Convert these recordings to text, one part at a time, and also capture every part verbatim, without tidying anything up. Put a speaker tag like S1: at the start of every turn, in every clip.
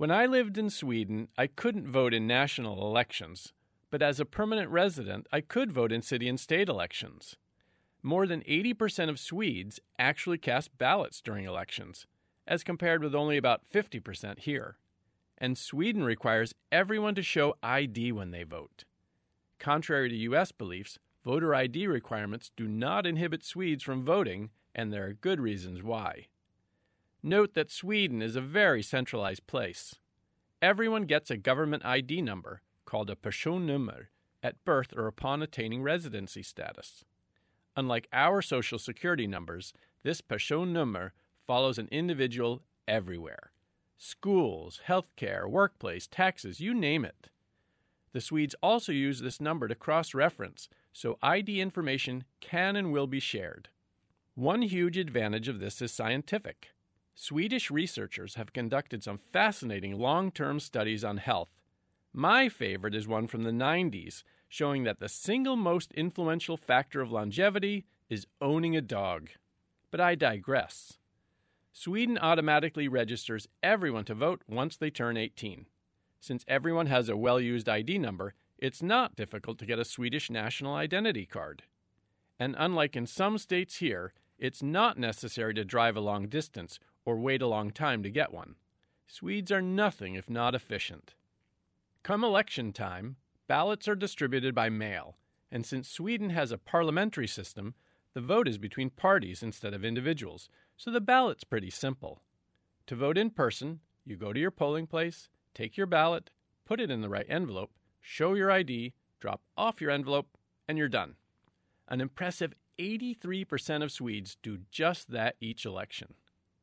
S1: When I lived in Sweden, I couldn't vote in national elections, but as a permanent resident, I could vote in city and state elections. More than eighty percent of Swedes actually cast ballots during elections, as compared with only about fifty percent here. And Sweden requires everyone to show I D when they vote. Contrary to U S beliefs, voter I D requirements do not inhibit Swedes from voting, and there are good reasons why. Note that Sweden is a very centralized place. Everyone gets a government I D number, called a personnummer, at birth or upon attaining residency status. Unlike our social security numbers, this personnummer follows an individual everywhere. Schools, healthcare, workplace, taxes, you name it. The Swedes also use this number to cross-reference, so I D information can and will be shared. One huge advantage of this is scientific. Swedish researchers have conducted some fascinating long-term studies on health. My favorite is one from the nineties, showing that the single most influential factor of longevity is owning a dog. But I digress. Sweden automatically registers everyone to vote once they turn eighteen. Since everyone has a well-used I D number, it's not difficult to get a Swedish national identity card. And unlike in some states here, it's not necessary to drive a long distance or wait a long time to get one. Swedes are nothing if not efficient. Come election time, ballots are distributed by mail, and since Sweden has a parliamentary system, the vote is between parties instead of individuals, so the ballot's pretty simple. To vote in person, you go to your polling place, take your ballot, put it in the right envelope, show your I D, drop off your envelope, and you're done. An impressive eighty-three percent of Swedes do just that each election.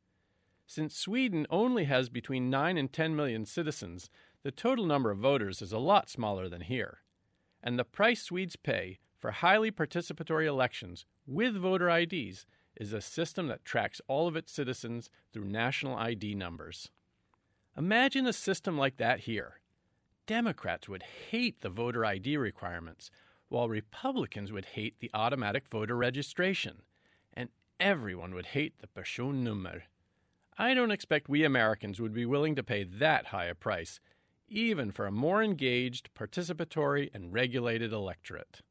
S1: Since Sweden only has between nine and ten million citizens, the total number of voters is a lot smaller than here. And the price Swedes pay for highly participatory elections with voter I Ds is a system that tracks all of its citizens through national I D numbers. Imagine a system like that here. Democrats would hate the voter I D requirements, while Republicans would hate the automatic voter registration, and everyone would hate the personnummer. I don't expect we Americans would be willing to pay that high a price, even for a more engaged, participatory, and regulated electorate.